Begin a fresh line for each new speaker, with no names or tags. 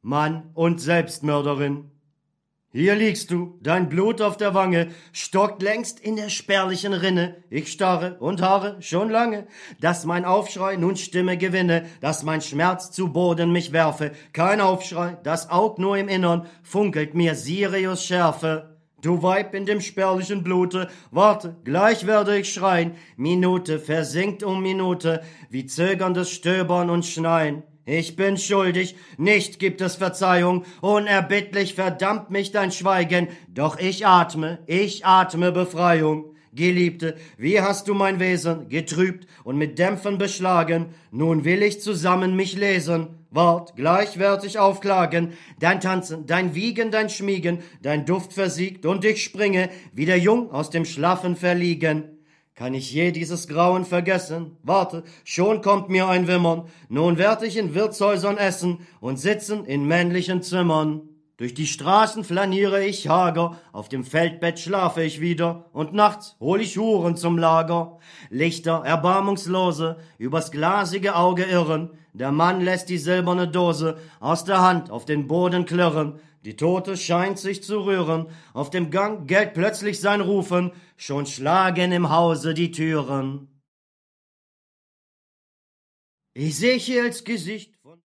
Mann und Selbstmörderin. Hier liegst du, dein Blut auf der Wange, stockt längst in der spärlichen Rinne. Ich starre und harre schon lange, dass mein Aufschrei nun Stimme gewinne, dass mein Schmerz zu Boden mich werfe. Kein Aufschrei, das Aug nur im Innern, funkelt mir Sirius Schärfe. Du Weib in dem spärlichen Blute, warte, gleich werde ich schreien. Minute versinkt um Minute, wie zögerndes Stöbern und Schneien. Ich bin schuldig, nicht gibt es Verzeihung, unerbittlich verdammt mich dein Schweigen, doch ich atme Befreiung. Geliebte, wie hast du mein Wesen getrübt und mit Dämpfen beschlagen, nun will ich zusammen mich lesen. Wart, gleich werd ich aufklagen, dein Tanzen, dein Wiegen, dein Schmiegen, dein Duft versiegt und ich springe, wieder jung aus dem Schlaffen verliegen. Kann ich je dieses Grauen vergessen? Warte, schon kommt mir ein Wimmern, nun werd ich in Wirtshäusern essen und sitzen in männlichen Zimmern. Durch die Straßen flaniere ich hager, auf dem Feldbett schlafe ich wieder, und nachts hol ich Huren zum Lager. Lichter, erbarmungslose, übers glasige Auge irren, der Mann lässt die silberne Dose aus der Hand auf den Boden klirren, die Tote scheint sich zu rühren, auf dem Gang gellt plötzlich sein Rufen, schon schlagen im Hause die Türen. Ezechiels Gesicht